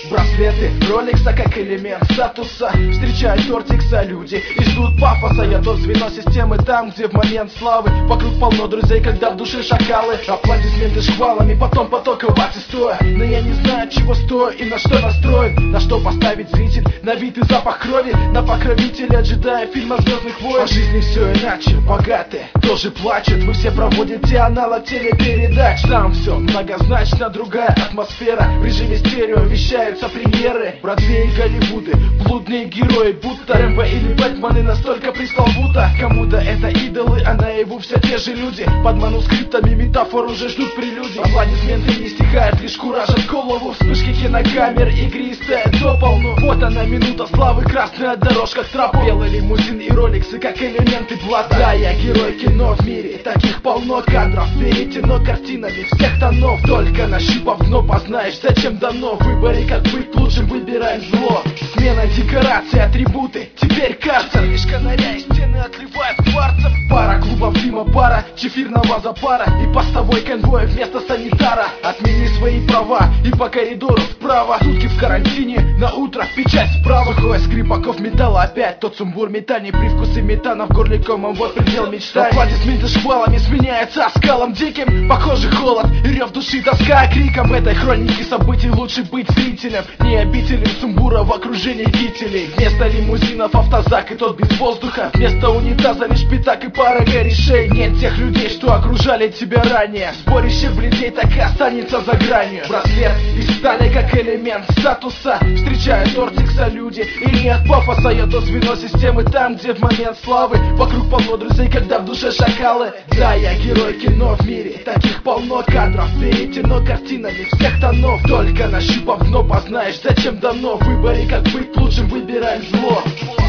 Браслеты Роликса как элемент статуса. Встречают Тортикса люди и ждут пафоса. Я то звено системы там, где в момент славы вокруг полно друзей, когда в душе шакалы. Аплодисменты шквалами, потом поток оваций стоя. Но я не знаю, чего стою и на что настроен. На что поставить зритель, на вид и запах крови, на покровителя, ожидая фильма «Звездных войн». По жизни все иначе, богатые тоже плачут. Вы все проводите аналог телепередач. Там все многозначно, другая атмосфера. В режиме стерео вещаются премьеры. Бродвей и Голливуды, блудные герои, будто Рэмбо или Бэтмены настолько пресловуто. Кому-то это идолы, а наяву все те же люди. Под манускриптами метафор уже ждут прелюдий. Аплодисменты не стихают, лишь куражат голову. Вспышки кинокамер, игристая до полну. Вот она минута славы, красная дорожка к тропу. Белый лимузин и роликсы как элементы плата. Да, я герой кино в мире, таких полно кадров. Перетяно картинами всех тонов. Только нащупав дно, познаешь, зачем дано. В выборе, как быть лучшим, выбираем зло. Смена декораций, атрибуты, теперь кажется. Лишь конаря и стены отливают кварцем. Пара клубов дыма, пара чефирного запара и постовой конвой вместо санитара. Отмени свои права и по коридору вправо. Сутки в карантине, на утро печать справа. Сухой скрипаков металла опять тот сумбур метаний. Привкусы метана в горле комом, вот предел мечтаний. Аплодисменты шквалами сменяются оскалом диким. Похоже холод и рев души, тоска криком. В этой хронике событий лучше быть зрителем, не обителем сумбура в окружении кителей. Вместо лимузинов автозак и тот без воздуха. Вместо унитаза лишь пятак и пара корешей. Нет тех людей, что окружали тебя ранее. Сборище бледей так и останется за гранью. Браслет из стали как элемент статуса. Встречают Тортикса люди и нет пафоса. Я то звено системы там, где в момент славы вокруг полно друзей, когда в душе шакалы. Да, я герой кино в мире, таких полно кадров. Перетяно картинами всех тонов. Только нащупав дно, познаешь, зачем дано. В выборе, как быть лучшим, выбираем зло.